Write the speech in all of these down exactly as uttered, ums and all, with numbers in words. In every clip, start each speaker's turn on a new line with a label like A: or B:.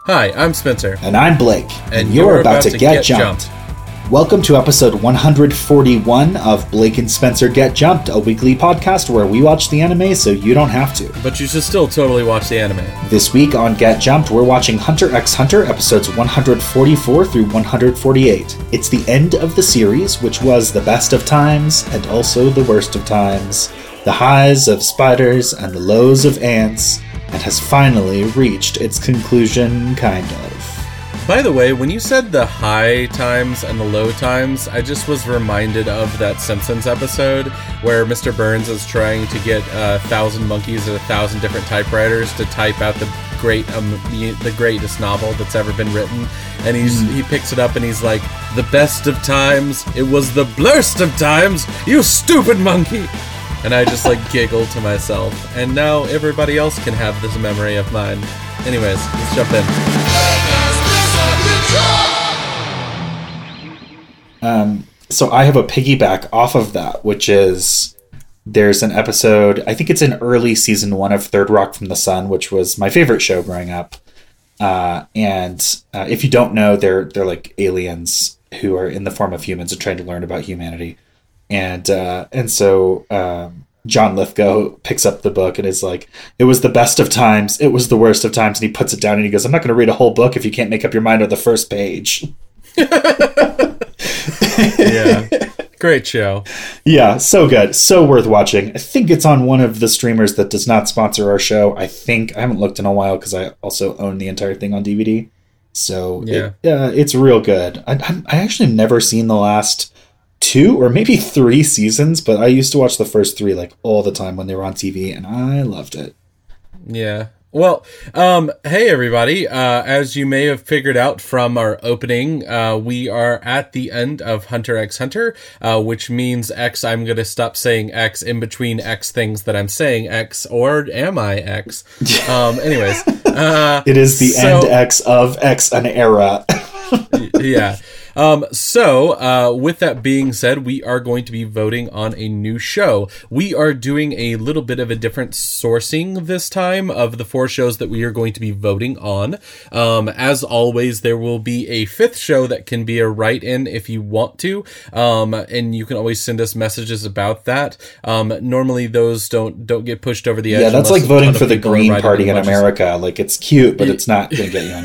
A: Hi, I'm Spencer.
B: And I'm Blake.
A: And,
B: and
A: you're,
B: you're
A: about,
B: about to,
A: to
B: get,
A: get
B: jumped.
A: jumped.
B: Welcome to episode one forty-one of Blake and Spencer Get Jumped, a weekly podcast where we watch the anime so you don't have to.
A: But you should still totally watch the anime.
B: This week on Get Jumped, we're watching Hunter x Hunter episodes one forty-four through one forty-eight. It's the end of the series, which was the best of times and also the worst of times, the highs of spiders and the lows of ants, and has finally reached its conclusion, kind of.
A: By the way, when you said the high times and the low times, I just was reminded of that Simpsons episode where Mister Burns is trying to get a thousand monkeys at a thousand different typewriters to type out the great, um, the greatest novel that's ever been written, and he's mm. he picks it up and he's like, "The best of times, it was the blurst of times, you stupid monkey." And I just like giggled to myself, and now everybody else can have this memory of mine. Anyways, let's jump in.
B: Um, so I have a piggyback off of that, which is there's an episode, I think it's in early season one of Third Rock from the Sun, which was my favorite show growing up. Uh, and uh, if you don't know, they're they're like aliens who are in the form of humans and trying to learn about humanity. And uh, and so um, John Lithgow picks up the book and is like, "It was the best of times, it was the worst of times," and he puts it down and he goes, "I'm not going to read a whole book if you can't make up your mind on the first page."
A: Yeah, great show.
B: Yeah, so good, so worth watching. I think it's on one of the streamers that does not sponsor our show. I think I haven't looked in a while because I also own the entire thing on D V D. So yeah, it, uh, it's real good. I, I actually never seen the last two or maybe three seasons, but I used to watch the first three like all the time when they were on T V, and I loved it.
A: Yeah. Well, um, hey everybody, uh, as you may have figured out from our opening, uh, we are at the end of Hunter x Hunter, uh, which means X, I'm going to stop saying X in between X things that I'm saying X, or am I X? Um, anyways. Uh,
B: it is the
A: so,
B: end X of X, an era.
A: Yeah. Um, so, uh, with that being said, we are going to be voting on a new show. We are doing a little bit of a different sourcing this time of the four shows that we are going to be voting on. Um, as always, there will be a fifth show that can be a write-in if you want to. Um, and you can always send us messages about that. Um, normally those don't, don't get pushed over the edge.
B: Yeah, that's like voting for the Green Party in America. Like, it's cute, but it's not going to get you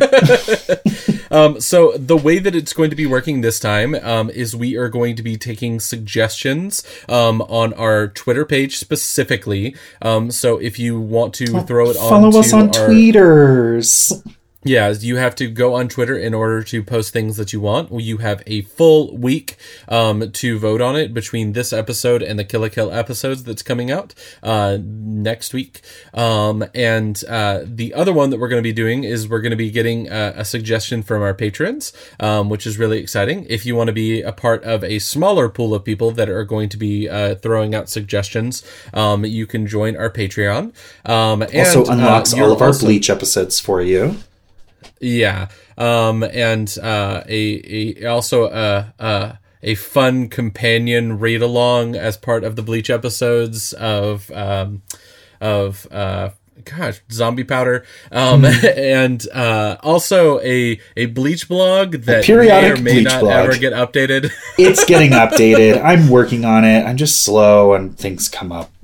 B: anywhere.
A: um, so the way that it's going to be working this time um, is we are going to be taking suggestions um, on our Twitter page specifically. Um, so if you want to throw it on,
B: follow us on
A: our,
B: tweeters.
A: Yeah, you have to go on Twitter in order to post things that you want. You have a full week um, to vote on it between this episode and the Kill la Kill episodes that's coming out uh, next week. Um, and uh, the other one that we're going to be doing is we're going to be getting a, a suggestion from our patrons, um, which is really exciting. If you want to be a part of a smaller pool of people that are going to be uh, throwing out suggestions, um, you can join our Patreon. Um, and,
B: also unlocks
A: uh,
B: all of our
A: also-
B: Bleach episodes for you.
A: Yeah, um, and uh, a, a also a, a a fun companion read along as part of the Bleach episodes of um, of uh, gosh Zombie Powder, um, mm. and uh, also a a Bleach blog that
B: periodic
A: may or may
B: Bleach
A: not
B: blog.
A: ever get updated.
B: It's getting updated. I'm working on it. I'm just slow and things come up.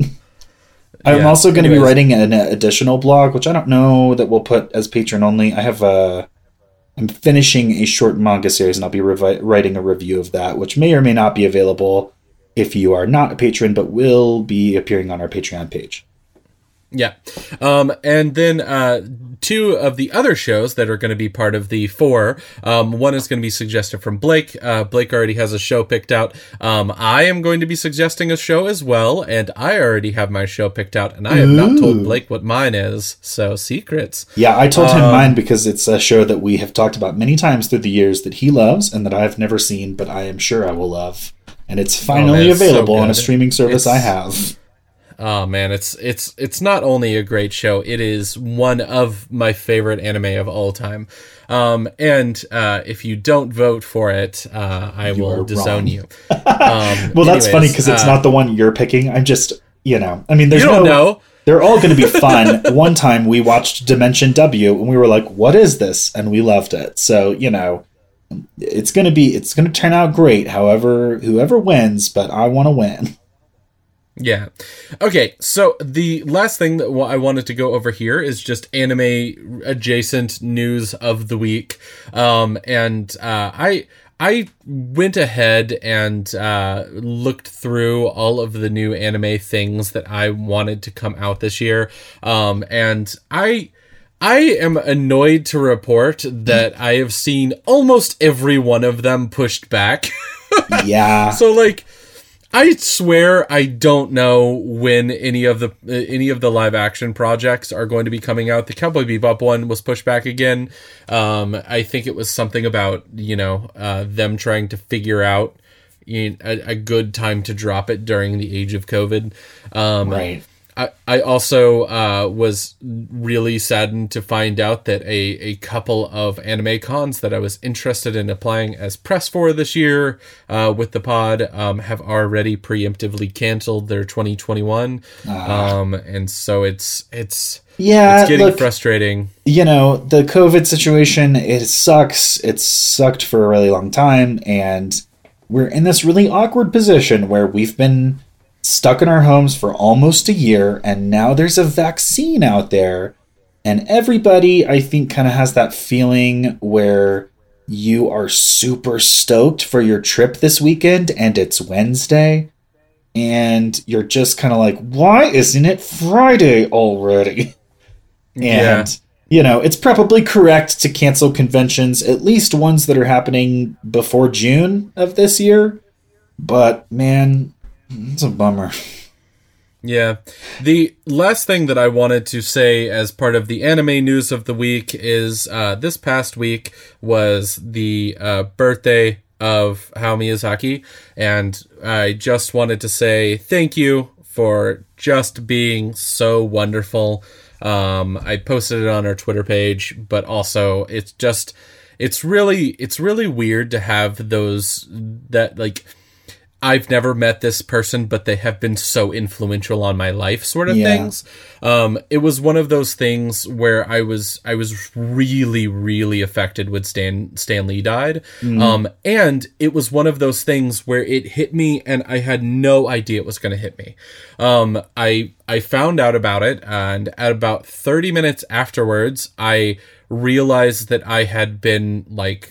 B: I'm yeah, also going to be writing an additional blog, which I don't know that we'll put as patron only. I have a, I'm finishing a short manga series, and I'll be revi- writing a review of that, which may or may not be available if you are not a patron, but will be appearing on our Patreon page.
A: Yeah. Um, and then uh, two of the other shows that are going to be part of the four, um, one is going to be suggested from Blake. Uh, Blake already has a show picked out. Um, I am going to be suggesting a show as well, and I already have my show picked out, and I have Ooh. not told Blake what mine is, so secrets.
B: Yeah, I told him um, mine because it's a show that we have talked about many times through the years that he loves and that I've never seen, but I am sure I will love. And it's finally oh, man, available so on a streaming service it's, I have.
A: Oh man, it's it's it's not only a great show, it is one of my favorite anime of all time. Um, and uh, if you don't vote for it, uh, I you will disown wrong. you. Um,
B: well, anyways, that's funny because it's uh, not the one you're picking. I'm just, you know, I mean, there's
A: you don't
B: no,
A: know.
B: they're all going to be fun. One time we watched Dimension W and we were like, what is this? And we loved it. So, you know, it's going to be, it's going to turn out great. However, whoever wins, but I want to win.
A: Yeah. Okay, so the last thing that I wanted to go over here is just anime adjacent news of the week. Um, and uh, I I went ahead and uh, looked through all of the new anime things that I wanted to come out this year. Um, and I... I am annoyed to report that I have seen almost every one of them pushed back.
B: Yeah.
A: So, like, I swear I don't know when any of the uh, any of the live action projects are going to be coming out. The Cowboy Bebop one was pushed back again. Um, I think it was something about, you know, uh, them trying to figure out you know, a, a good time to drop it during the age of COVID. Um,
B: right.
A: I, I also uh, was really saddened to find out that a, a couple of anime cons that I was interested in applying as press for this year uh, with the pod um, have already preemptively canceled their twenty twenty-one. Uh, um, and so it's it's
B: yeah,
A: it's getting
B: look,
A: frustrating.
B: You know, the COVID situation, it sucks. It's sucked for a really long time. And we're in this really awkward position where we've been stuck in our homes for almost a year, and now there's a vaccine out there, and everybody, I think, kind of has that feeling where you are super stoked for your trip this weekend, and it's Wednesday, and you're just kind of like, why isn't it Friday already?
A: Yeah.
B: And, you know, it's probably correct to cancel conventions, at least ones that are happening before June of this year, but, man... it's a bummer.
A: Yeah. The last thing that I wanted to say as part of the anime news of the week is uh, this past week was the uh, birthday of Hayao Miyazaki, and I just wanted to say thank you for just being so wonderful. Um, I posted it on our Twitter page, but also it's just, it's really, it's really weird to have those, that like, I've never met this person, but they have been so influential on my life sort of
B: yeah.
A: things. Um, it was one of those things where I was, I was really, really affected when Stan, Stan Lee died. Mm. Um, and it was one of those things where it hit me and I had no idea it was going to hit me. Um, I, I found out about it, and at about thirty minutes afterwards, I realized that I had been like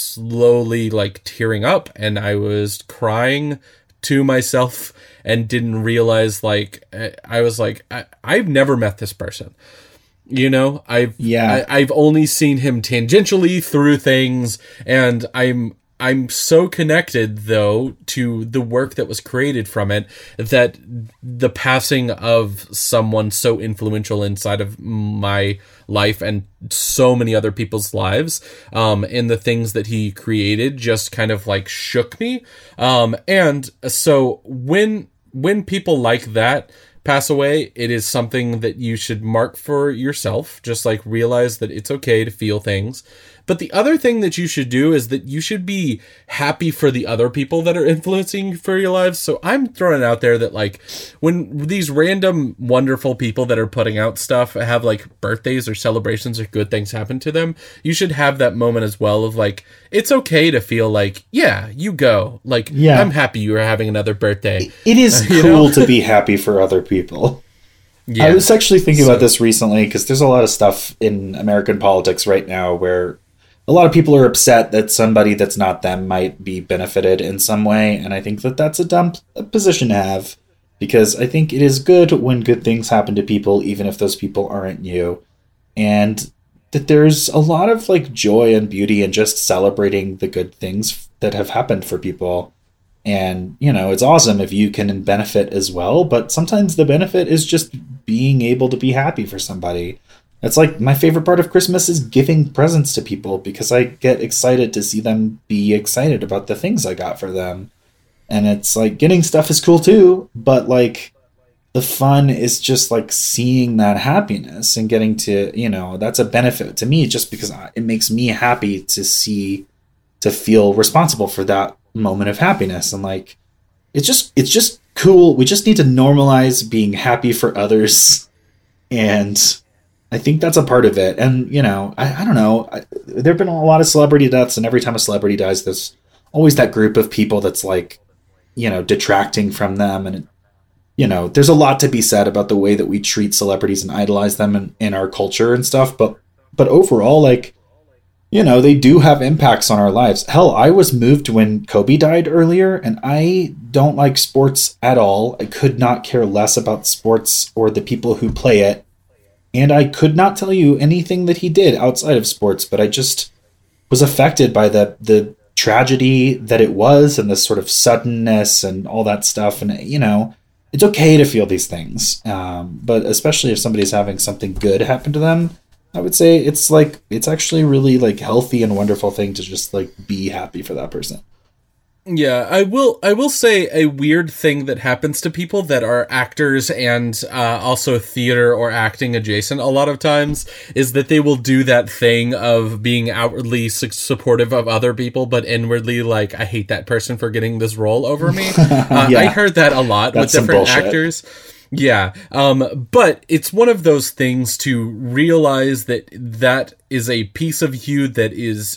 A: slowly like tearing up, and I was crying to myself and didn't realize, like, I was like, I, I've never met this person. You know, I've,
B: yeah.
A: I, I've only seen him tangentially through things, and I'm, I'm so connected, though, to the work that was created from it, that the passing of someone so influential inside of my life and so many other people's lives, um, and the things that he created just kind of like shook me. Um, and so when, when people like that pass away, it is something that you should mark for yourself. Just like realize that it's okay to feel things. But the other thing that you should do is that you should be happy for the other people that are influencing you for your lives. So I'm throwing out there that, like, when these random wonderful people that are putting out stuff have like birthdays or celebrations or good things happen to them, you should have that moment as well of like, it's okay to feel like, yeah, you go. Like, yeah. I'm happy you are having another birthday.
B: It is cool know? to be happy for other people. Yeah. I was actually thinking so, about this recently because there's a lot of stuff in American politics right now where a lot of people are upset that somebody that's not them might be benefited in some way, and I think that that's a dumb position to have, because I think it is good when good things happen to people, even if those people aren't you, and that there's a lot of like joy and beauty in just celebrating the good things that have happened for people. And, you know, it's awesome if you can benefit as well, but sometimes the benefit is just being able to be happy for somebody. It's like my favorite part of Christmas is giving presents to people because I get excited to see them be excited about the things I got for them. And it's like getting stuff is cool too, but like the fun is just like seeing that happiness and getting to, you know, that's a benefit to me just because it makes me happy to see, to feel responsible for that moment of happiness. And like, it's just, it's just cool. We just need to normalize being happy for others. And I think that's a part of it. And, you know, I, I don't know. I, there have been a lot of celebrity deaths, and every time a celebrity dies, there's always that group of people that's like, you know, detracting from them. And, you know, there's a lot to be said about the way that we treat celebrities and idolize them in, in our culture and stuff. But, but overall, like, you know, they do have impacts on our lives. Hell, I was moved when Kobe died earlier, and I don't like sports at all. I could not care less about sports or the people who play it. And I could not tell you anything that he did outside of sports, but I just was affected by the the tragedy that it was and the sort of suddenness and all that stuff. And, you know, it's okay to feel these things. Um, but especially if somebody's having something good happen to them, I would say it's like, it's actually really like healthy and wonderful thing to just like be happy for that person.
A: Yeah, I will I will say a weird thing that happens to people that are actors and uh, also theater or acting adjacent a lot of times is that they will do that thing of being outwardly su- supportive of other people, but inwardly like, I hate that person for getting this role over me. Uh,
B: yeah.
A: I heard that a lot
B: That's
A: with different actors. Yeah, um, but it's one of those things to realize that that is a piece of you that is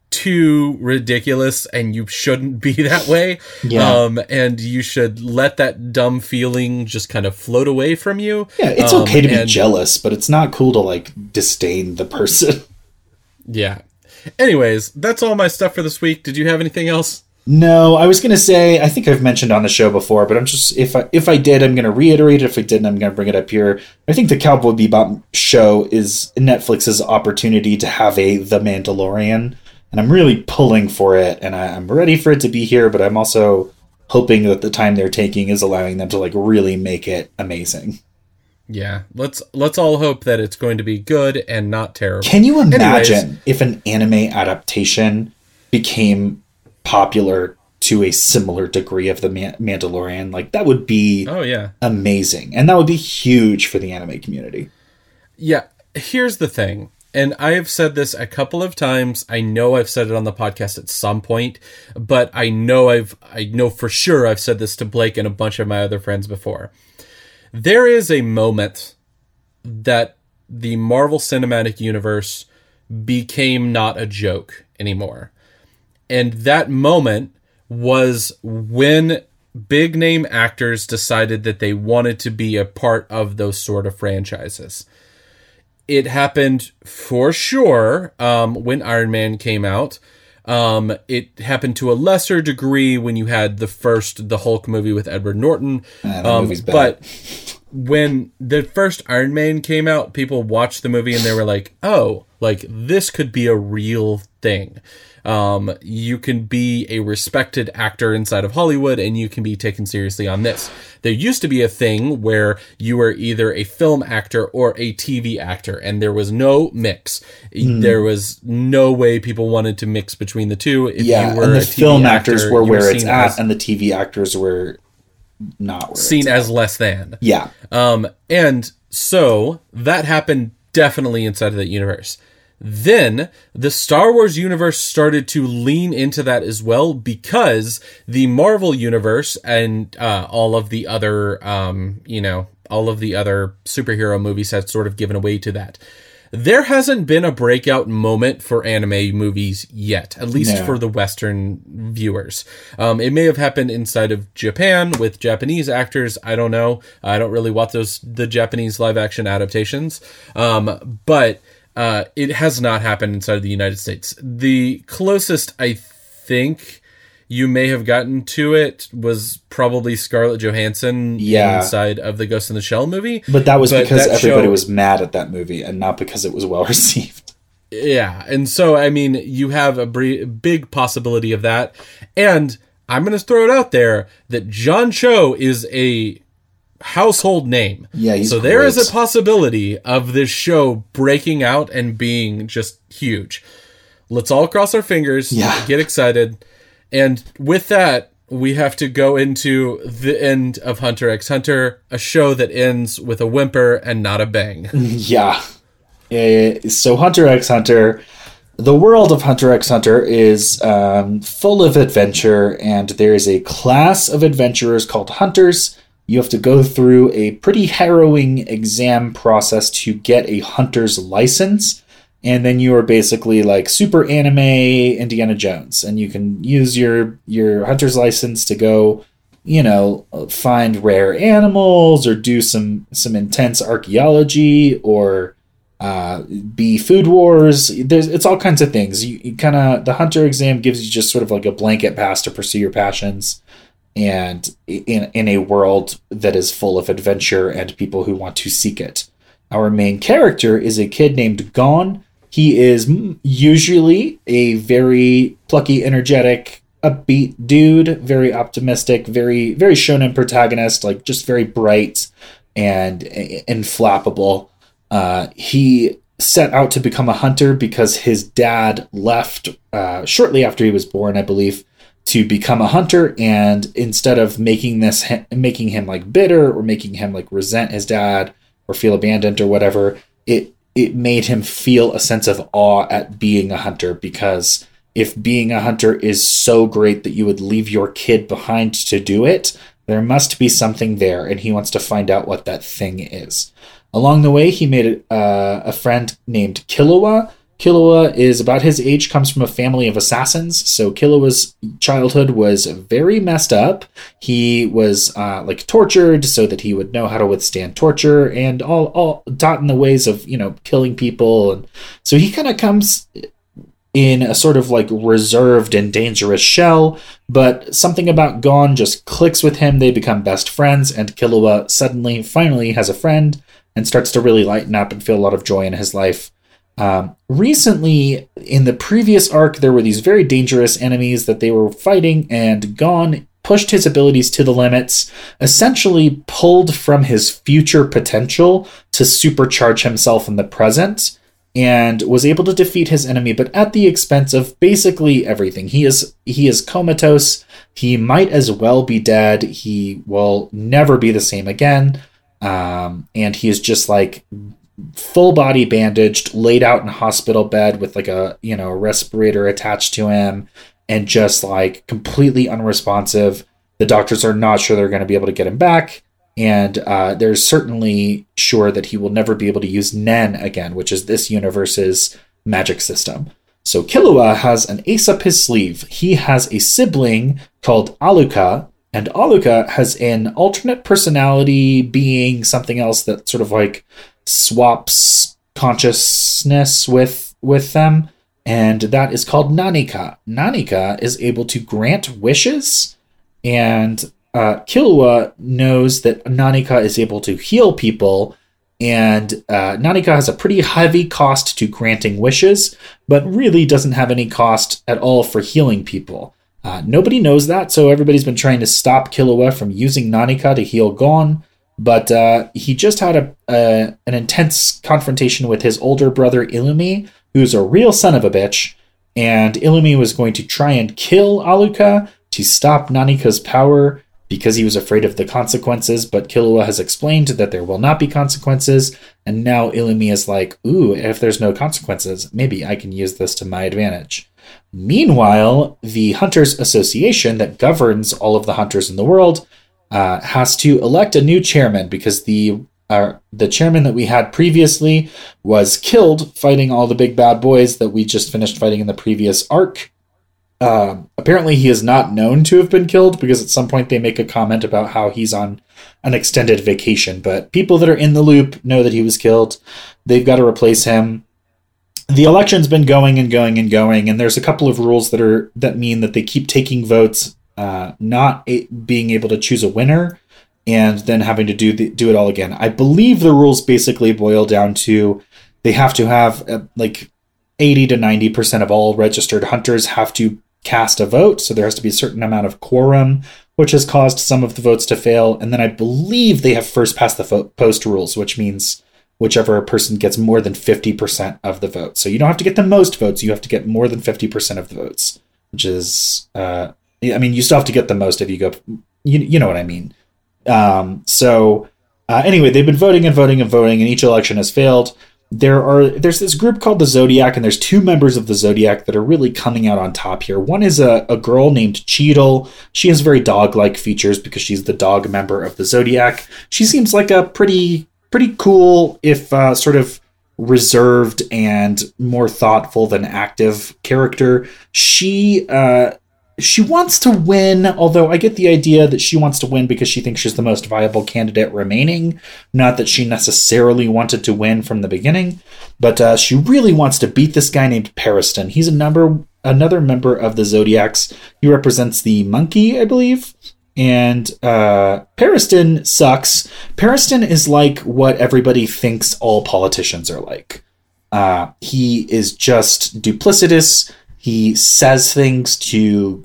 A: too ridiculous and you shouldn't be that way. Yeah. Um, and you should let that dumb feeling just kind of float away from you.
B: Yeah, it's
A: um,
B: okay to be
A: and,
B: jealous, but it's not cool to like disdain the person.
A: Yeah. Anyways, that's all my stuff for this week. Did you have anything else?
B: No, I was going to say, I think I've mentioned on the show before, but I'm just, if I, if I did, I'm going to reiterate it. If I didn't, I'm going to bring it up here. I think the Cowboy Bebop show is Netflix's opportunity to have a The Mandalorian. And I'm really pulling for it, and I, I'm ready for it to be here, but I'm also hoping that the time they're taking is allowing them to like really make it amazing.
A: Yeah, let's let's all hope that it's going to be good and not terrible.
B: Can you imagine
A: Anyways,
B: if an anime adaptation became popular to a similar degree of The Man- Mandalorian? Like, that would be
A: oh yeah,
B: amazing, and that would be huge for the anime community.
A: Yeah, here's the thing. And I have said this a couple of times. I know I've said it on the podcast at some point, but I know I've, I know for sure I've said this to Blake and a bunch of my other friends before. There is a moment that the Marvel Cinematic Universe became not a joke anymore. And that moment was when big name actors decided that they wanted to be a part of those sort of franchises. It happened for sure um, when Iron Man came out. Um, it happened to a lesser degree when you had the first the Hulk movie with Edward Norton.
B: Ah, that
A: um,
B: movie's bad.
A: But when the first Iron Man came out, people watched the movie and they were like, "Oh, like this could be a real thing." Um, you can be a respected actor inside of Hollywood and you can be taken seriously on this. There used to be a thing where you were either a film actor or a T V actor, and there was no mix. Mm. There was no way people wanted to mix between the two. If
B: yeah,
A: you were
B: and the
A: a T V
B: film
A: actor,
B: actors were where it's at,
A: as,
B: and the T V actors were not where
A: seen
B: it's
A: as
B: at.
A: less than.
B: Yeah.
A: Um, and so that happened definitely inside of that universe. Then the Star Wars universe started to lean into that as well, because the Marvel universe and uh, all of the other, um, you know, all of the other superhero movies had sort of given away to that. There hasn't been a breakout moment for anime movies yet, at least
B: no.
A: for the Western viewers. Um, it may have happened inside of Japan with Japanese actors. I don't know. I don't really watch those the Japanese live action adaptations, um, but. Uh, it has not happened inside of the United States. The closest I think you may have gotten to it was probably Scarlett Johansson
B: yeah.
A: inside of the Ghost in the Shell movie.
B: But that was but because that everybody
A: show,
B: was mad at that movie and not because it was well received.
A: Yeah. And so, I mean, you have a bre- big possibility of that. And I'm going to throw it out there that John Cho is a household name.
B: Yeah, he's
A: so there
B: great.
A: is a possibility of this show breaking out and being just huge. Let's all cross our fingers,
B: yeah.
A: get excited. And with that, we have to go into the end of Hunter x Hunter, a show that ends with a whimper and not a bang.
B: Yeah. Uh, so Hunter x Hunter, the world of Hunter x Hunter is um, full of adventure, and there is a class of adventurers called hunters. You have to go through a pretty harrowing exam process to get a hunter's license. And then you are basically like super anime Indiana Jones. And you can use your, your hunter's license to go, you know, find rare animals or do some, some intense archaeology or uh, be food wars. There's, it's all kinds of things. You, you kind of, the hunter exam gives you just sort of like a blanket pass to pursue your passions. And in in a world that is full of adventure and people who want to seek it. Our main character is a kid named Gon. He is usually a very plucky, energetic, upbeat dude, very optimistic, very very shonen protagonist, like just very bright and and flappable. Uh, he set out to become a hunter because his dad left uh, shortly after he was born, I believe, to become a hunter, and instead of making this making him like bitter or making him like resent his dad or feel abandoned or whatever, it it made him feel a sense of awe at being a hunter, because if being a hunter is so great that you would leave your kid behind to do it, there must be something there, and he wants to find out what that thing is. Along the way, he made uh, a friend named Killua. Killua is about his age, comes from a family of assassins. So Killua's childhood was very messed up. He was uh, like tortured so that he would know how to withstand torture, and all, all taught in the ways of, you know, killing people. And so he kind of comes in a sort of like reserved and dangerous shell, but something about Gon just clicks with him. They become best friends, and Killua suddenly, finally has a friend and starts to really lighten up and feel a lot of joy in his life. Um, recently, in the previous arc, there were these very dangerous enemies that they were fighting, and Gon pushed his abilities to the limits, essentially pulled from his future potential to supercharge himself in the present, and was able to defeat his enemy, but at the expense of basically everything. He is he is comatose. He might as well be dead. He will never be the same again. Um, and he is just like full body bandaged, laid out in a hospital bed with like a, you know, a respirator attached to him, and just like completely unresponsive. The doctors are not sure they're going to be able to get him back. And uh, they're certainly sure that he will never be able to use Nen again, which is this universe's magic system. So Killua has an ace up his sleeve. He has a sibling called Alluka, and Alluka has an alternate personality being, something else that sort of like swaps consciousness with with them, and that is called Nanika. Nanika is able to grant wishes, and uh, Killua knows that Nanika is able to heal people, and uh, Nanika has a pretty heavy cost to granting wishes, but really doesn't have any cost at all for healing people. Uh, nobody knows that, so everybody's been trying to stop Killua from using Nanika to heal Gon. But uh, he just had a, a an intense confrontation with his older brother Illumi, who's a real son of a bitch. And Illumi was going to try and kill Alluka to stop Nanika's power because he was afraid of the consequences. But Killua has explained that there will not be consequences. And now Illumi is like, ooh, if there's no consequences, maybe I can use this to my advantage. Meanwhile, the Hunters Association that governs all of the hunters in the world Uh, has to elect a new chairman, because the uh, the chairman that we had previously was killed fighting all the big bad boys that we just finished fighting in the previous arc. Uh, apparently he is not known to have been killed, because at some point they make a comment about how he's on an extended vacation, but people that are in the loop know that he was killed. They've got to replace him. The election's been going and going and going, and there's a couple of rules that are that mean that they keep taking votes, Uh, not a, being able to choose a winner, and then having to do the, do it all again. I believe the rules basically boil down to they have to have uh, like eighty to ninety percent of all registered hunters have to cast a vote, so there has to be a certain amount of quorum, which has caused some of the votes to fail. And then I believe they have first past the fo- post rules, which means whichever person gets more than fifty percent of the vote. So you don't have to get the most votes, you have to get more than fifty percent of the votes, which is... Uh, I mean, you still have to get the most if you go, you, you know what I mean. Um, so uh, anyway, they've been voting and voting and voting, and each election has failed. there are there's this group called the Zodiac, and there's two members of the Zodiac that are really coming out on top here. One is a, a girl named Cheadle. She has very dog-like features because she's the dog member of the Zodiac. She seems like a pretty pretty cool, if uh, sort of reserved and more thoughtful than active character. She uh, she wants to win, although I get the idea that she wants to win because she thinks she's the most viable candidate remaining, not that she necessarily wanted to win from the beginning. But uh, she really wants to beat this guy named Periston. He's a number another member of the Zodiacs. He represents the monkey, I believe. And uh, Periston sucks. Periston is like what everybody thinks all politicians are like. Uh, he is just duplicitous. He says things to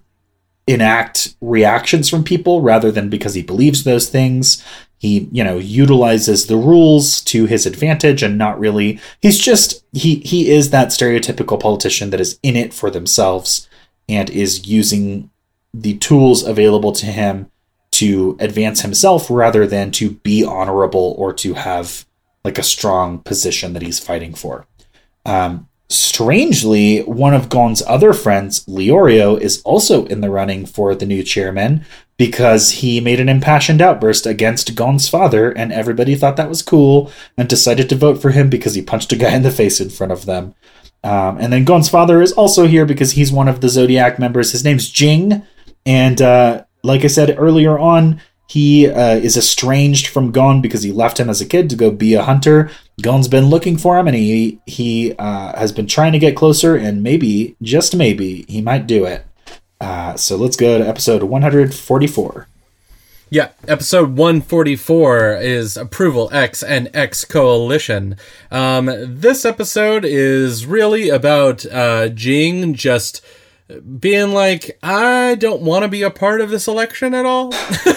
B: enact reactions from people rather than because he believes those things. He, you know, utilizes the rules to his advantage and not really. He's just, he, he is that stereotypical politician that is in it for themselves and is using the tools available to him to advance himself rather than to be honorable or to have like a strong position that he's fighting for. Um, strangely, one of Gon's other friends, Leorio, is also in the running for the new chairman because he made an impassioned outburst against Gon's father, and everybody thought that was cool and decided to vote for him because he punched a guy in the face in front of them. Um, and then Gon's father is also here because he's one of the Zodiac members. His name's Jing, and uh, like I said earlier on, he uh, is estranged from Gon because he left him as a kid to go be a hunter. Gon's been looking for him, and he he uh, has been trying to get closer, and maybe, just maybe, he might do it. Uh, so let's go to episode one forty-four.
A: Yeah, episode one forty-four is Approval X and X Coalition. Um, this episode is really about uh, Jing just being like, I don't want to be a part of this election at all.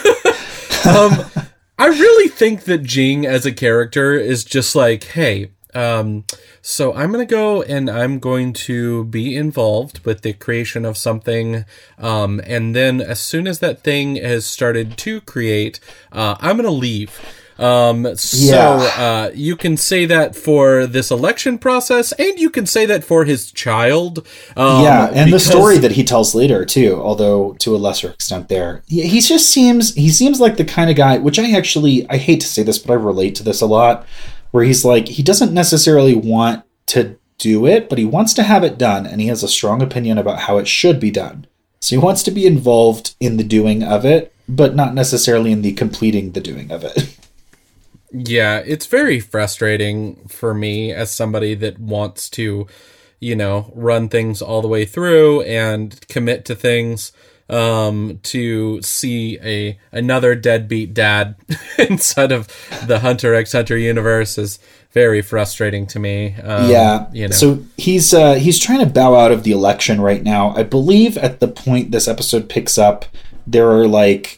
A: um, I really think that Jing as a character is just like, hey, um, so I'm going to go and I'm going to be involved with the creation of something. Um, and then as soon as that thing has started to create, uh, I'm going to leave. Um, so,
B: Yeah.
A: uh, you can say that for this election process, and you can say that for his child. Um,
B: yeah, and
A: because-
B: the story that he tells later too, although to a lesser extent there. He, he just seems, he seems like the kind of guy, which I actually, I hate to say this, but I relate to this a lot, where he's like, he doesn't necessarily want to do it, but he wants to have it done, and he has a strong opinion about how it should be done. So he wants to be involved in the doing of it, but not necessarily in the completing the doing of it.
A: Yeah, it's very frustrating for me as somebody that wants to, you know, run things all the way through and commit to things, um, to see a another deadbeat dad inside of the Hunter x Hunter universe is very frustrating to me. Um,
B: yeah,
A: you know.
B: So he's uh, he's trying to bow out of the election right now. I believe at the point this episode picks up, there are like,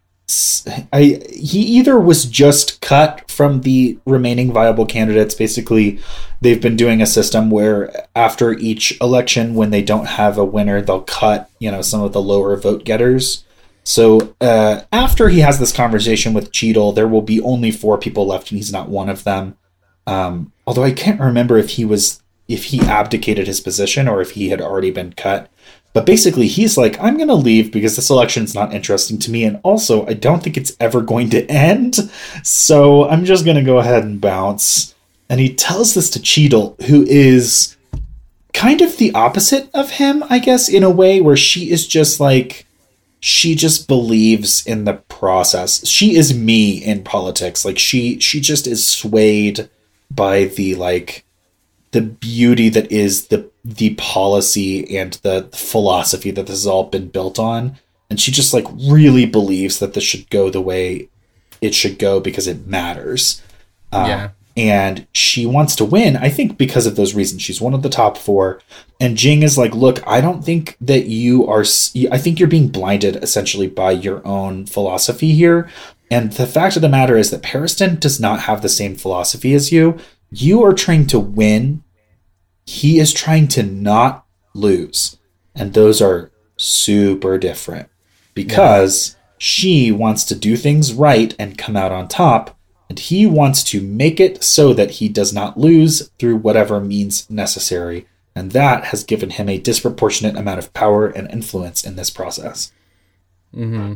B: I he either was just cut from the remaining viable candidates. Basically, they've been doing a system where after each election, when they don't have a winner, they'll cut, you know, some of the lower vote getters. So uh, after he has this conversation with Cheadle, there will be only four people left, and he's not one of them. Um, although I can't remember if he was if he abdicated his position or if he had already been cut. But basically, he's like, I'm going to leave because this election's not interesting to me. And also, I don't think it's ever going to end. So I'm just going to go ahead and bounce. And he tells this to Cheadle, who is kind of the opposite of him, I guess, in a way where she is just like, she just believes in the process. She is me in politics. Like she, she just is swayed by the, like, the beauty that is the the policy and the philosophy that this has all been built on. And she just like really believes that this should go the way it should go because it matters. Uh,
A: yeah.
B: And she wants to win, I think, because of those reasons. She's one of the top four. And Jing is like, look, I don't think that you are, I think you're being blinded essentially by your own philosophy here. And the fact of the matter is that Periston does not have the same philosophy as you. You are trying to win. He is trying to not lose. And those are super different because yeah. she wants to do things right and come out on top. and he wants to make it so that he does not lose through whatever means necessary. And that has given him a disproportionate amount of power and influence in this process.
A: Mm-hmm.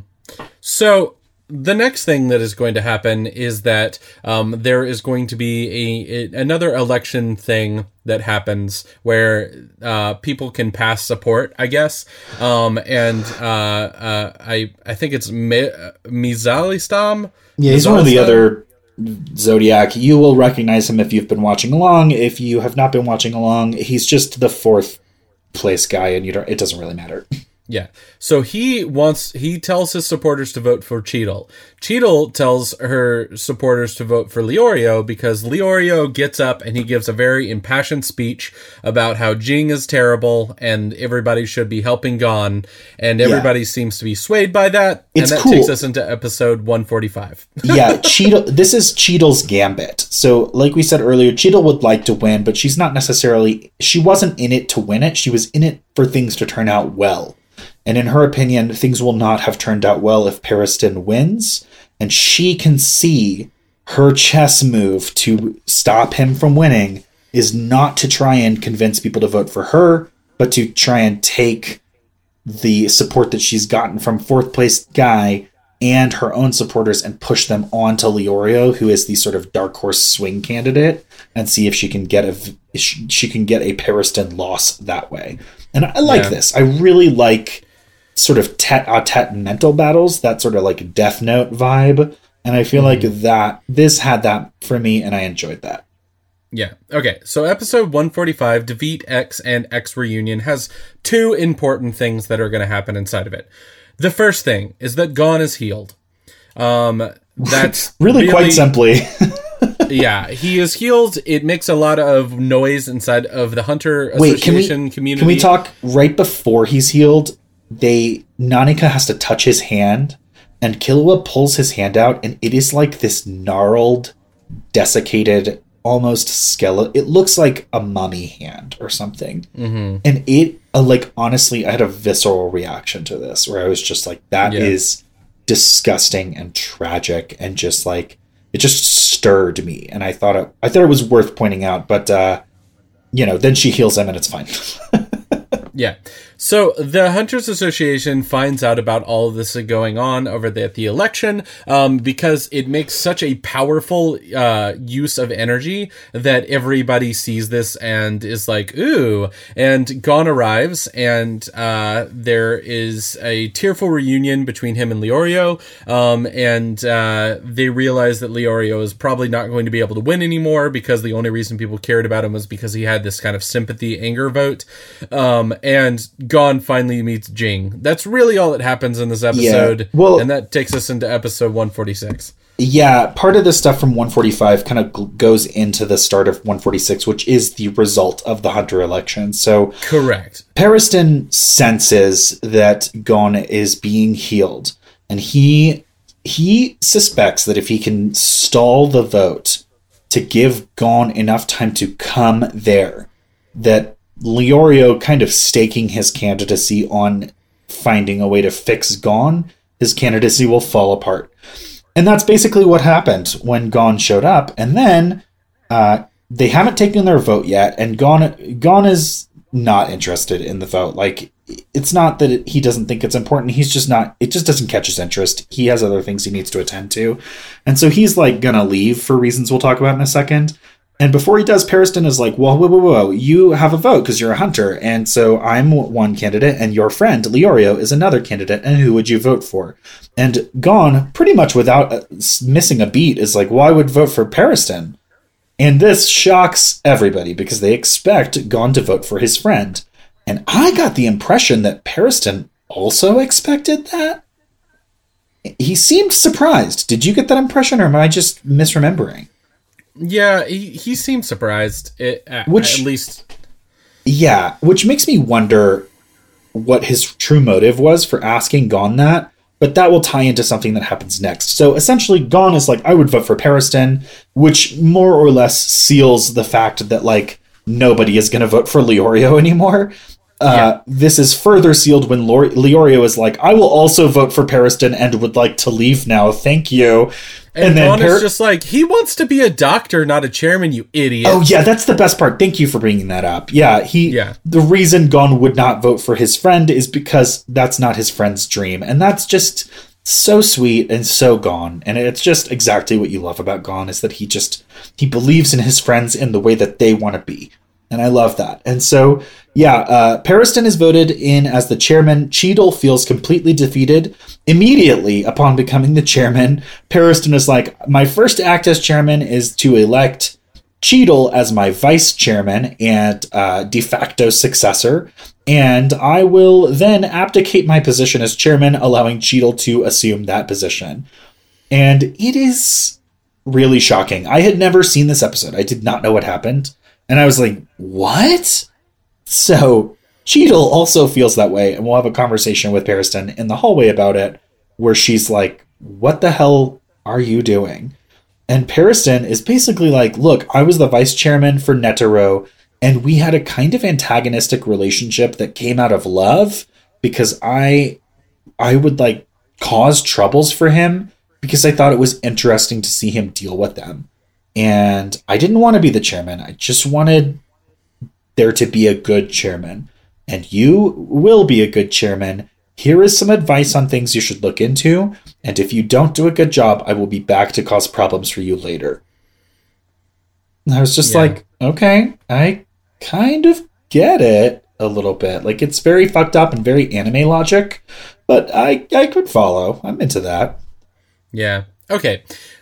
A: So the next thing that is going to happen is that um, there is going to be a, a another election thing that happens where uh, people can pass support, I guess. Um, and uh, uh, I I think it's Mi- Mizalistam.
B: Yeah, he's one of the other Zodiac. You will recognize him if you've been watching along. If you have not been watching along, he's just the fourth place guy, and you don't. It doesn't really matter.
A: Yeah. So he wants, he tells his supporters to vote for Cheadle. Cheadle tells her supporters to vote for Leorio because Leorio gets up and he gives a very impassioned speech about how Jing is terrible and everybody should be helping Gon. And everybody yeah. seems to be swayed by that.
B: It's
A: and that
B: cool.
A: takes us into episode one forty-five.
B: Yeah. Cheadle, this is Cheadle's gambit. So like we said earlier, Cheadle would like to win, but she's not necessarily, she wasn't in it to win it. She was in it for things to turn out well. And in her opinion, things will not have turned out well if Periston wins. And she can see her chess move to stop him from winning is not to try and convince people to vote for her, but to try and take the support that she's gotten from fourth place Guy and her own supporters and push them on to Leorio, who is the sort of dark horse swing candidate, and see if she can get a she can get a Periston loss that way. And I like yeah. this. I really like sort of tete-a-tete mental battles, that sort of like Death Note vibe. And I feel mm-hmm. like that this had that for me, and I enjoyed that.
A: Yeah. Okay. So episode one forty-five, Defeat X and X Reunion, has two important things that are going to happen inside of it. The first thing is that Gon is healed. Um, that's
B: really, really quite simply.
A: Yeah, he is healed. It makes a lot of noise inside of the Hunter
B: Wait,
A: Association
B: can we,
A: community.
B: Can we talk right before he's healed? They Nanika has to touch his hand, and Killua pulls his hand out, and it is like this gnarled, desiccated, almost skeleton. It looks like a mummy hand or something. Mm-hmm. And it, uh, like, honestly, I had a visceral reaction to this, where I was just like, that yeah. is disgusting and tragic, and just like, it just stirred me. And I thought it, I thought it was worth pointing out, but, uh, you know, then she heals him and it's fine.
A: Yeah. So the Hunters Association finds out about all of this going on over the, at the election um, because it makes such a powerful uh, use of energy that everybody sees this and is like, ooh. And Gon arrives, and uh, there is a tearful reunion between him and Leorio. Um, and uh, they realize that Leorio is probably not going to be able to win anymore because the only reason people cared about him was because he had this kind of sympathy anger vote. Um, and Gon finally meets Jing. That's really all that happens in this episode.
B: Yeah. Well,
A: and that takes us into episode one forty-six.
B: Yeah, part of the stuff from one forty-five kind of g- goes into the start of one forty-six, which is the result of the Hunter election. So,
A: correct.
B: Periston senses that Gon is being healed, and he he suspects that if he can stall the vote to give Gon enough time to come there, that Leorio kind of staking his candidacy on finding a way to fix Gon, his candidacy will fall apart. And that's basically what happened when Gon showed up. And then uh, they haven't taken their vote yet, and Gon, Gon is not interested in the vote. Like, it's not that it, he doesn't think it's important. He's just not, it just doesn't catch his interest. He has other things he needs to attend to. And so he's like gonna leave for reasons we'll talk about in a second. And before he does, Periston is like, whoa, whoa, whoa, whoa, you have a vote because you're a hunter. And so I'm one candidate and your friend, Leorio, is another candidate. And who would you vote for? And Gon, pretty much without uh, missing a beat, is like, well, I would vote for Periston. And this shocks everybody because they expect Gon to vote for his friend. And I got the impression that Periston also expected that. He seemed surprised. Did you get that impression, or am I just misremembering?
A: Yeah, he, he seemed surprised, it, at,
B: which,
A: at least.
B: Yeah, which makes me wonder what his true motive was for asking Gon that, but that will tie into something that happens next. So essentially, Gon is like, I would vote for Periston, which more or less seals the fact that, like, nobody is going to vote for Leorio anymore. Uh, yeah. This is further sealed when Lor- Leorio is like, I will also vote for Periston and would like to leave now. Thank you.
A: And, and then Gon per- is just like, he wants to be a doctor, not a chairman, you idiot.
B: Oh, yeah, that's the best part. Thank you for bringing that up. Yeah, he.
A: Yeah.
B: The reason Gon would not vote for his friend is because that's not his friend's dream. And that's just so sweet and so Gon. And it's just exactly what you love about Gon, is that he just, he believes in his friends in the way that they want to be. And I love that. And so, yeah, uh, Periston is voted in as the chairman. Cheadle feels completely defeated. Immediately upon becoming the chairman, Periston is like, my first act as chairman is to elect Cheadle as my vice chairman and uh, de facto successor. And I will then abdicate my position as chairman, allowing Cheadle to assume that position. And it is really shocking. I had never seen this episode. I did not know what happened. And I was like, what? So Cheadle also feels that way. And we'll have a conversation with Periston in the hallway about it, where she's like, what the hell are you doing? And Periston is basically like, look, I was the vice chairman for Netero, and we had a kind of antagonistic relationship that came out of love, because I, I would like cause troubles for him because I thought it was interesting to see him deal with them. And I didn't want to be the chairman. I just wanted there to be a good chairman. And you will be a good chairman. Here is some advice on things you should look into. And if you don't do a good job, I will be back to cause problems for you later. And I was just yeah. like, okay, I kind of get it a little bit. Like, it's very fucked up and very anime logic, but I, I could follow. I'm into that.
A: Yeah. Okay.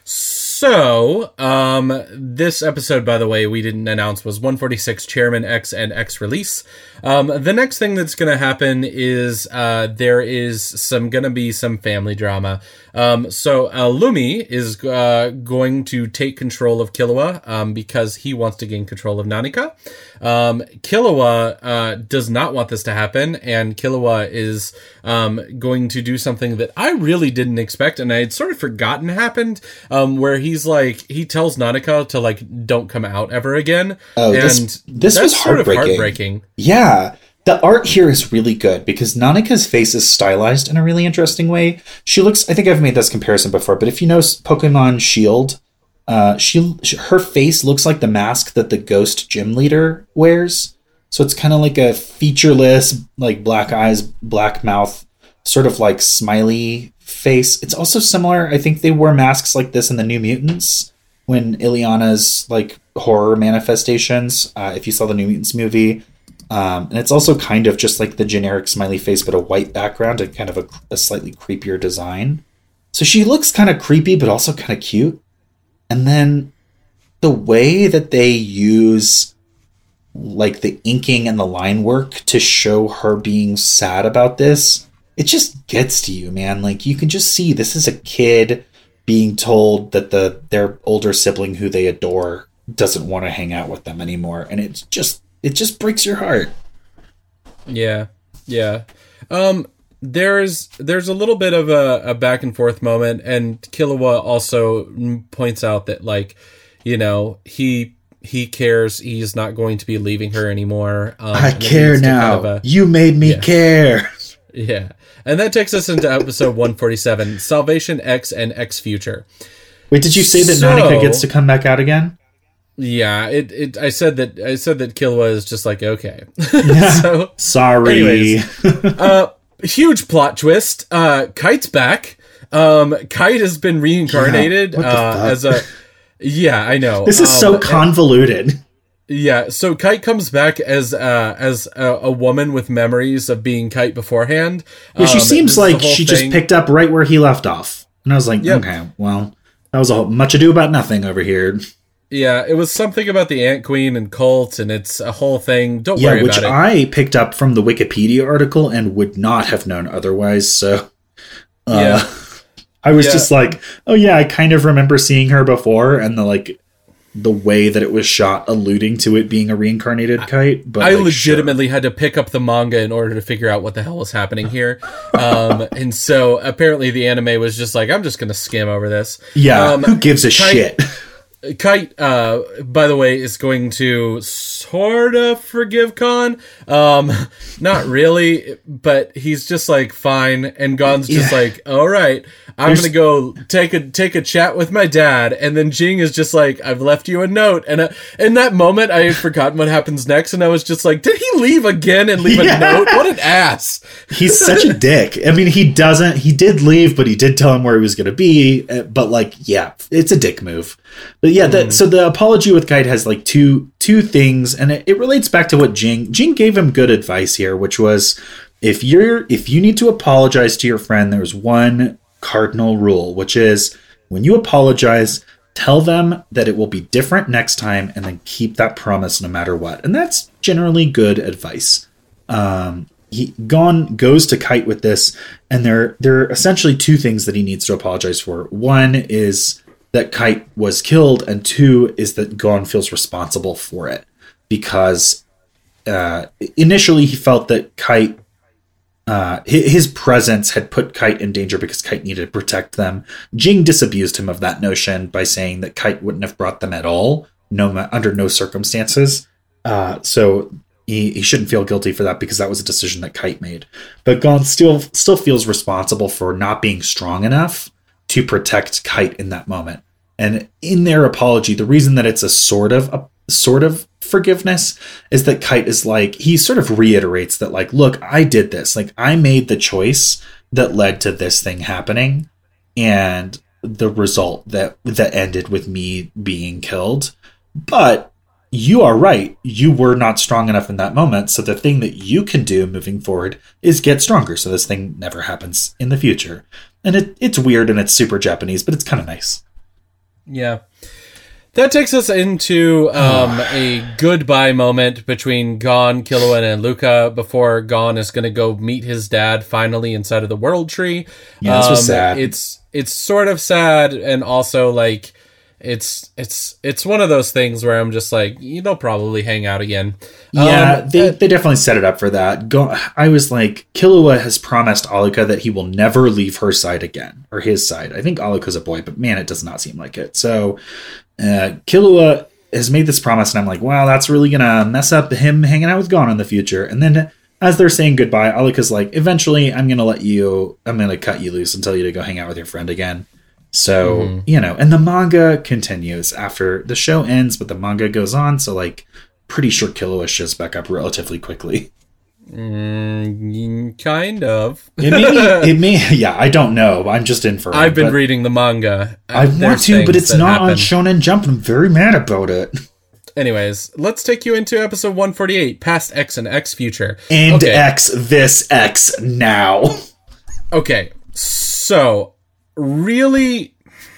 A: So, um, this episode, by the way, we didn't announce, was one forty-six Chairman X and X release. Um, the next thing that's going to happen is uh, there is some going to be some family drama. Um, so uh, Lumi is uh, going to take control of Killua um, because he wants to gain control of Nanika. Um, Killua uh, does not want this to happen, and Killua is um, going to do something that I really didn't expect, and I had sort of forgotten happened, um, where he's like, he tells Nanika to like, don't come out ever again.
B: Oh,
A: and
B: this, this
A: that's
B: was heartbreaking.
A: Sort of heartbreaking.
B: Yeah. The art here is really good because Nanika's face is stylized in a really interesting way. She looks, I think I've made this comparison before, but if you know Pokemon Shield, uh, she her face looks like the mask that the Ghost Gym Leader wears. So it's kind of like a featureless, like black eyes, black mouth, sort of like smiley face. It's also similar. I think they wore masks like this in the New Mutants when Ileana's like horror manifestations. Uh, if you saw the New Mutants movie. Um, and it's also kind of just like the generic smiley face, but a white background and kind of a, a slightly creepier design. So she looks kind of creepy, but also kind of cute. And then the way that they use like the inking and the line work to show her being sad about this, it just gets to you, man. Like you can just see this is a kid being told that the their older sibling who they adore doesn't want to hang out with them anymore. And it's just, it just breaks your heart.
A: Yeah, yeah. Um, there's there's a little bit of a, a back and forth moment, and Killua also points out that, like, you know, he he cares. He's not going to be leaving her anymore. Um,
B: I care now. Kind of a, you made me yeah. care.
A: Yeah, and that takes us into episode one forty-seven, Salvation X and X Future.
B: Wait, did you say that so, Nanika gets to come back out again?
A: Yeah, it, it. I said that. I said that Killua is just like, okay.
B: so sorry.
A: Anyways, uh, huge plot twist. Uh, Kite's back. Um, Kite has been reincarnated yeah, uh, as a. Yeah, I know.
B: This is um, so convoluted.
A: And, yeah, so Kite comes back as uh, as a, a woman with memories of being Kite beforehand.
B: Yeah, she um, seems like she thing. just picked up right where he left off, and I was like, yep. okay, well, that was a much ado about nothing over here.
A: Yeah, it was something about the Ant Queen and cult, and it's a whole thing. Don't
B: yeah,
A: worry about it.
B: Yeah, which I picked up from the Wikipedia article and would not have known otherwise, so... Uh, yeah. I was yeah. just like, oh yeah, I kind of remember seeing her before, and the, like, the way that it was shot alluding to it being a reincarnated Kite. But
A: I
B: like,
A: legitimately
B: sure.
A: had to pick up the manga in order to figure out what the hell was happening here. um, and so apparently the anime was just like, I'm just going to skim over this.
B: Yeah,
A: um,
B: who gives a
A: Kite,
B: shit?
A: Kite, uh, by the way, is going to sort of forgive Gon. Um, not really, but he's just like, fine. And Gon's just
B: Yeah.
A: like, all right, I'm
B: There's-
A: gonna go take a take a chat with my dad. And then Jing is just like, I've left you a note. And uh, in that moment, I had forgotten what happens next, and I was just like, did he leave again and leave
B: Yeah.
A: a note? What an ass!
B: He's such a dick. I mean, he doesn't. He did leave, but he did tell him where he was going to be. uh, But like, yeah, it's a dick move. But yeah, that, so the apology with Kite has like two two things, and it, it relates back to what Jing Jing gave him good advice here, which was if you're if you need to apologize to your friend, there's one cardinal rule, which is when you apologize, tell them that it will be different next time, and then keep that promise no matter what. And that's generally good advice. Um, he Gon goes to Kite with this, and there there are essentially two things that he needs to apologize for. One is that Kite was killed, and two is that Gon feels responsible for it because uh, initially he felt that Kite, uh, his presence had put Kite in danger because Kite needed to protect them. Jing disabused him of that notion by saying that Kite wouldn't have brought them at all, no under no circumstances. Uh, so he, he shouldn't feel guilty for that because that was a decision that Kite made. But Gon still still feels responsible for not being strong enough to protect Kite in that moment. And in their apology, the reason that it's a sort of a sort of forgiveness is that Kite is like, he sort of reiterates that like, look, I did this. Like, I made the choice that led to this thing happening, and the result that that ended with me being killed. But you are right. You were not strong enough in that moment. So the thing that you can do moving forward is get stronger. So this thing never happens in the future. And it, it's weird and it's super Japanese, but it's kind of nice.
A: Yeah. That takes us into um, a goodbye moment between Gon, Killua, and Luca before Gon is going to go meet his dad finally inside of the World Tree.
B: Yeah, this was
A: Um,
B: sad.
A: It's it's sort of sad, and also like it's it's it's one of those things where I'm just like, you know, probably hang out again.
B: Yeah,
A: Um,
B: they, they definitely set it up for that. Go, I was like, Killua has promised Alika that he will never leave her side again, or his side. I think Alika's a boy, but man, it does not seem like it. So uh, Killua has made this promise, and I'm like, wow, that's really going to mess up him hanging out with Gon in the future. And then as they're saying goodbye, Alika's like, eventually I'm going to let you, I'm going to cut you loose and tell you to go hang out with your friend again. So, mm-hmm. you know, and the manga continues after the show ends, but the manga goes on. So, like, pretty sure Killua shows back up relatively quickly.
A: Mm, kind of.
B: it may, be, it may, yeah, I don't know. I'm just inferring.
A: I've been reading the manga.
B: I want to, but it's not happen. on Shonen Jump, and I'm very mad about it.
A: Anyways, let's take you into episode one forty-eight, Past X and X Future.
B: And okay. X this X now.
A: Okay, so really,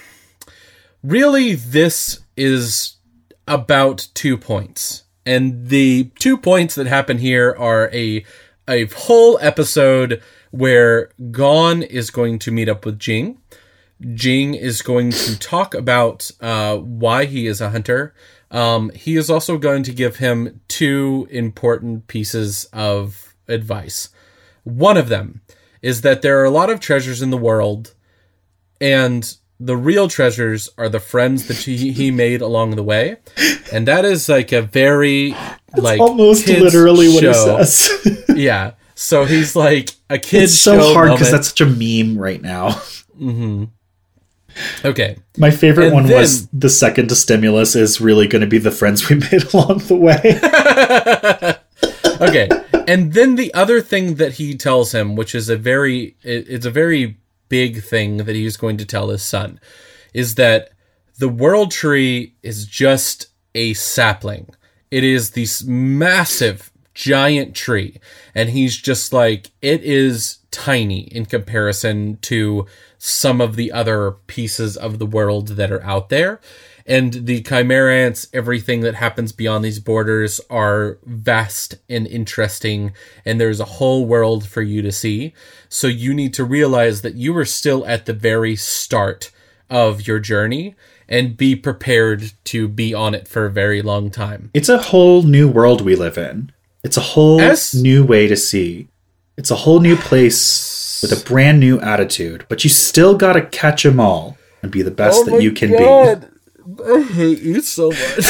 A: really, this is about two points. And the two points that happen here are a a whole episode where Gon is going to meet up with Jing. Jing is going to talk about uh, why he is a hunter. Um, he is also going to give him two important pieces of advice. One of them is that there are a lot of treasures in the world, and the real treasures are the friends that he, he made along the way. And that is like a very
B: That's
A: like
B: almost literally what he says.
A: Yeah. So he's like a kid's
B: It's so
A: show
B: hard because
A: moment.
B: that's such a meme right now.
A: Mm-hmm. Okay.
B: My favorite
A: And
B: one
A: then,
B: was the second to stimulus is really going to be the friends we made along the way.
A: Okay. And then the other thing that he tells him, which is a very, it, it's a very big thing that he's going to tell his son, is that the World Tree is just a sapling. It is this massive, giant tree. And he's just like, it is tiny in comparison to some of the other pieces of the world that are out there. And the Chimera Ants, everything that happens beyond these borders are vast and interesting, and there's a whole world for you to see. So you need to realize that you are still at the very start of your journey, and be prepared to be on it for a very long time.
B: It's a whole new world we live in. It's a whole As, new way to see. It's a whole new place with a brand new attitude, but you still gotta catch them all and be the best
A: oh
B: that you can
A: God.
B: be.
A: I hate you so much.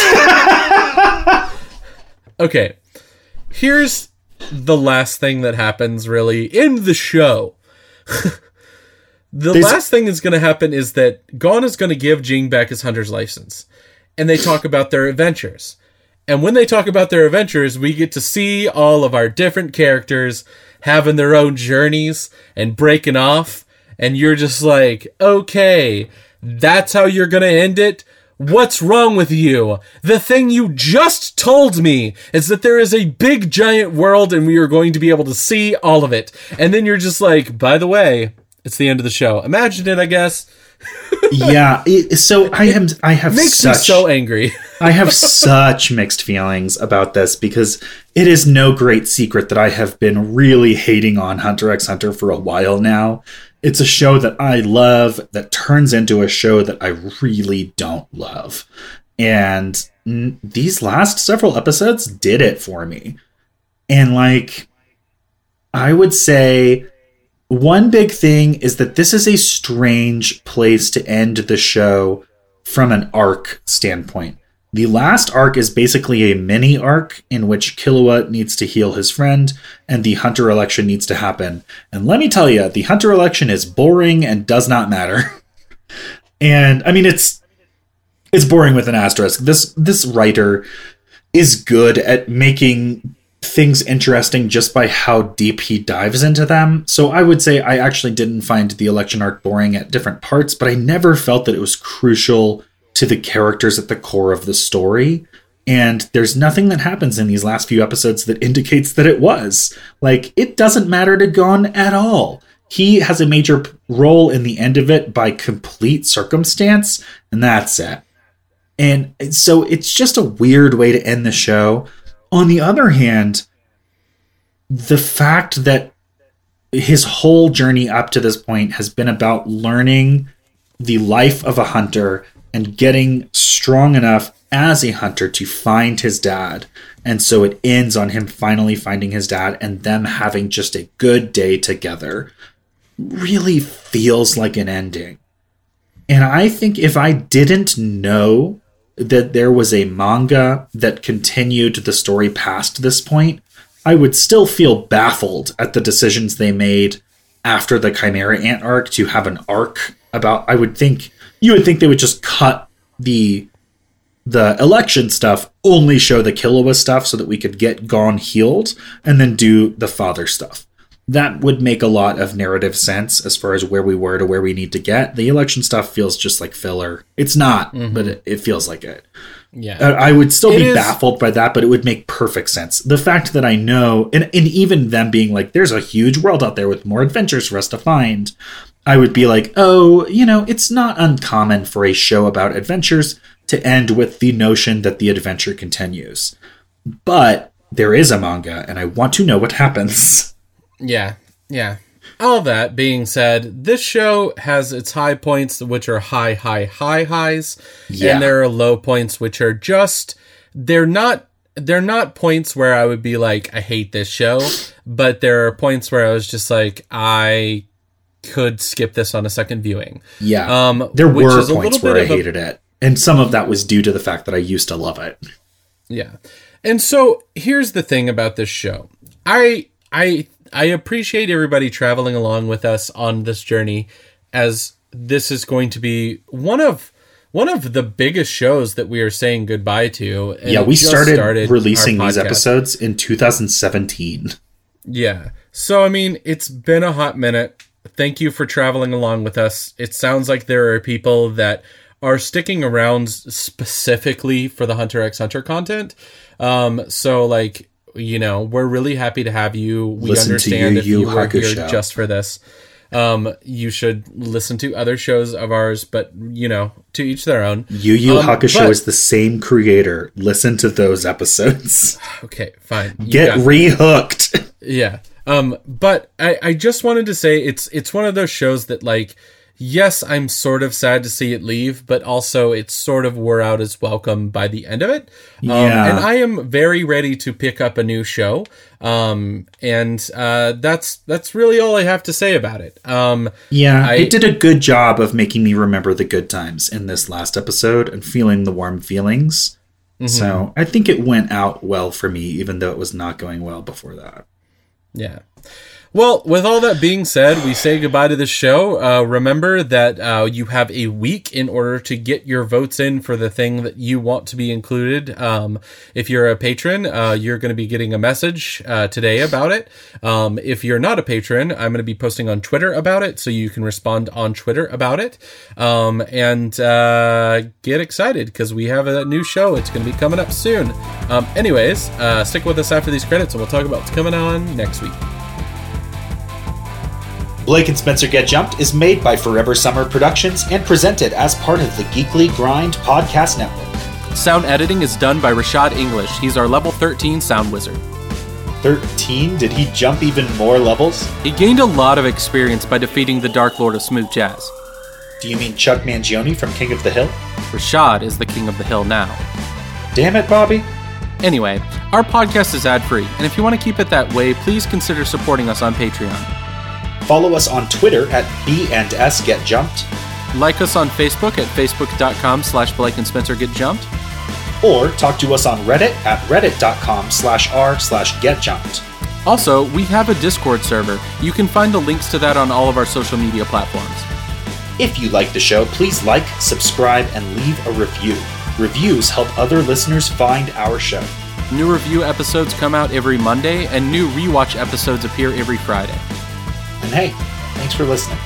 A: Okay, here's the last thing that happens, really, in the show. The There's... last thing that's going to happen is that Gon is going to give Jing back his hunter's license. And they talk about their adventures. And when they talk about their adventures, we get to see all of our different characters having their own journeys and breaking off. And you're just like, okay, that's how you're going to end it? What's wrong with you? The thing you just told me is that there is a big giant world and we are going to be able to see all of it. And then you're just like, by the way, it's the end of the show. Imagine it, I guess.
B: Yeah, it, so I am. I have
A: makes
B: such,
A: me so angry.
B: I have such mixed feelings about this because it is no great secret that I have been really hating on Hunter x Hunter for a while now. It's a show that I love that turns into a show that I really don't love, and n- these last several episodes did it for me. And like, I would say. One big thing is that this is a strange place to end the show from an arc standpoint. The last arc is basically a mini arc in which Killua needs to heal his friend and the Hunter election needs to happen. And let me tell you, the Hunter election is boring and does not matter. And I mean, it's it's boring with an asterisk. This this writer is good at making things interesting just by how deep he dives into them. So I would say I actually didn't find the election arc boring at different parts, but I never felt that it was crucial to the characters at the core of the story. And there's nothing that happens in these last few episodes that indicates that it was. Like, it doesn't matter to Gon at all. He has a major role in the end of it by complete circumstance, and that's it. And so it's just a weird way to end the show. On the other hand, the fact that his whole journey up to this point has been about learning the life of a hunter and getting strong enough as a hunter to find his dad. And so it ends on him finally finding his dad and them having just a good day together. Really feels like an ending. And I think if I didn't know that there was a manga that continued the story past this point, I would still feel baffled at the decisions they made after the Chimera Ant arc to have an arc about, I would think, you would think they would just cut the the election stuff, only show the Killua stuff so that we could get Gon healed, and then do the father stuff. That would make a lot of narrative sense as far as where we were to where we need to get. The election stuff feels just like filler. It's not, mm-hmm. but it, it feels like it.
A: Yeah,
B: I would still it be
A: is...
B: baffled by that, but it would make perfect sense. The fact that I know, and, and even them being like, there's a huge world out there with more adventures for us to find, I would be like, oh, you know, it's not uncommon for a show about adventures to end with the notion that the adventure continues. But there is a manga, and I want to know what happens.
A: Yeah, yeah. All that being said, this show has its high points, which are high, high, high highs, yeah. and there are low points, which are just they're not they're not points where I would be like, I hate this show, but there are points where I was just like, I could skip this on a second viewing.
B: Yeah,
A: um,
B: there were points where I hated a, it, and some of that was due to the fact that I used to love it.
A: Yeah, and so here's the thing about this show, I I. I appreciate everybody traveling along with us on this journey, as this is going to be one of one of the biggest shows that we are saying goodbye to.
B: And yeah, we started, started releasing these episodes in two thousand seventeen.
A: Yeah. So, I mean, it's been a hot minute. Thank you for traveling along with us. It sounds like there are people that are sticking around specifically for the Hunter x Hunter content. Um, so, like... You know, we're really happy to have you. We
B: listen
A: understand
B: you,
A: if you,
B: you
A: were here
B: show.
A: just for this. Um, you should listen to other shows of ours, but, you know, to each their own.
B: Yu Yu
A: um,
B: Hakusho
A: but,
B: is the same creator. Listen to those episodes.
A: Okay, fine. You
B: Get rehooked.
A: Yeah. Um, but I, I just wanted to say it's it's one of those shows that, like, yes, I'm sort of sad to see it leave, but also it sort of wore out its welcome by the end of it. Um,
B: Yeah.
A: And I am very ready to pick up a new show. Um, and uh, that's that's really all I have to say about it. Um,
B: Yeah,
A: I-
B: it did a good job of making me remember the good times in this last episode and feeling the warm feelings. So I think it went out well for me, even though it was not going well before that.
A: Yeah. Well, with all that being said, we say goodbye to the show. Uh, remember that uh, you have a week in order to get your votes in for the thing that you want to be included. Um, if you're a patron, uh, you're going to be getting a message uh, today about it. Um, if you're not a patron, I'm going to be posting on Twitter about it, so you can respond on Twitter about it. Um, and uh, get excited, because we have a new show. It's going to be coming up soon. Um, anyways, uh, stick with us after these credits, and we'll talk about what's coming on next week.
B: Blake and Spencer Get Jumped is made by Forever Summer Productions and presented as part of the Geekly Grind podcast network.
A: Sound editing is done by Rashad English. He's our level thirteen sound wizard.
B: thirteen? Did he jump even more levels?
A: He gained a lot of experience by defeating the Dark Lord of Smooth Jazz.
B: Do you mean Chuck Mangione from King of the Hill?
A: Rashad is the king of the hill now.
B: Damn it, Bobby.
A: Anyway, our podcast is ad-free, and if you want to keep it that way, please consider supporting us on Patreon.
B: Follow us on Twitter at B and S Get Jumped,
A: Like us on Facebook at facebook.com slash Blake and Spencer Get Jumped.
B: or talk to us on Reddit at reddit.com slash r slash Get Jumped.
A: Also, we have a Discord server. You can find the links to that on all of our social media platforms.
B: If you like the show, please like, subscribe, and leave a review. Reviews help other listeners find our show.
A: New review episodes come out every Monday, and new rewatch episodes appear every Friday.
B: And hey, thanks for listening.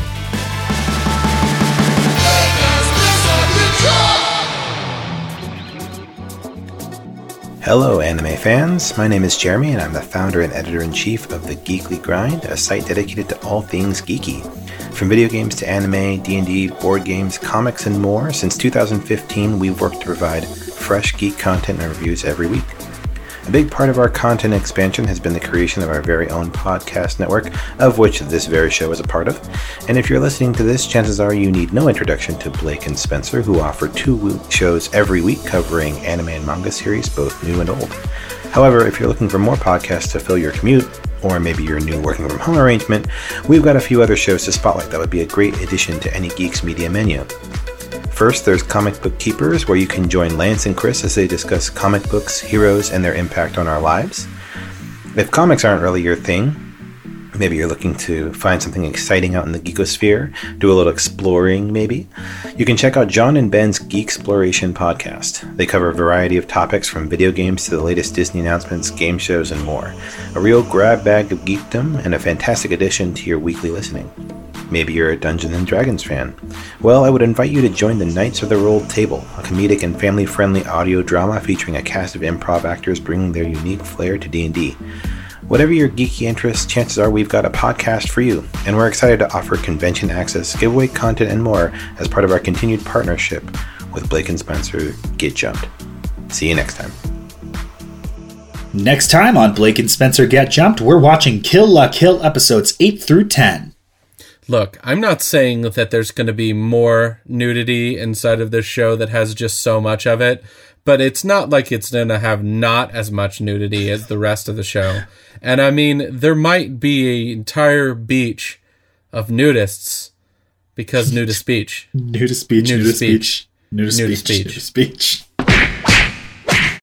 C: Hello, anime fans. My name is Jeremy, and I'm the founder and editor-in-chief of The Geekly Grind, a site dedicated to all things geeky. From video games to anime, D and D, board games, comics, and more, since two thousand fifteen, we've worked to provide fresh geek content and reviews every week. A big part of our content expansion has been the creation of our very own podcast network, of which this very show is a part of. And if you're listening to this, chances are you need no introduction to Blake and Spencer, who offer two shows every week covering anime and manga series, both new and old. However, if you're looking for more podcasts to fill your commute, or maybe your new working from home arrangement, we've got a few other shows to spotlight that would be a great addition to any geek's media menu. First, there's Comic Book Keepers, where you can join Lance and Chris as they discuss comic books, heroes, and their impact on our lives. If comics aren't really your thing, maybe you're looking to find something exciting out in the geekosphere, do a little exploring maybe, you can check out John and Ben's Geek Exploration podcast. They cover a variety of topics from video games to the latest Disney announcements, game shows, and more. A real grab bag of geekdom and a fantastic addition to your weekly listening. Maybe you're a Dungeons and Dragons fan. Well, I would invite you to join the Knights of the Rolled Table, a comedic and family-friendly audio drama featuring a cast of improv actors bringing their unique flair to D and D. Whatever your geeky interests, chances are we've got a podcast for you, and we're excited to offer convention access, giveaway content, and more as part of our continued partnership with Blake and Spencer Get Jumped. See you next time.
B: Next time on Blake and Spencer Get Jumped, we're watching Kill La Kill episodes eight through ten.
A: Look, I'm not saying that there's going to be more nudity inside of this show that has just so much of it, but it's not like it's going to have not as much nudity as the rest of the show. And I mean, there might be an entire beach of nudists because nudist speech.
B: Nudist speech,
A: Nudist
B: nudist
A: speech.
B: speech, nudist
A: Nudist
B: speech,
A: speech.
B: nudist speech.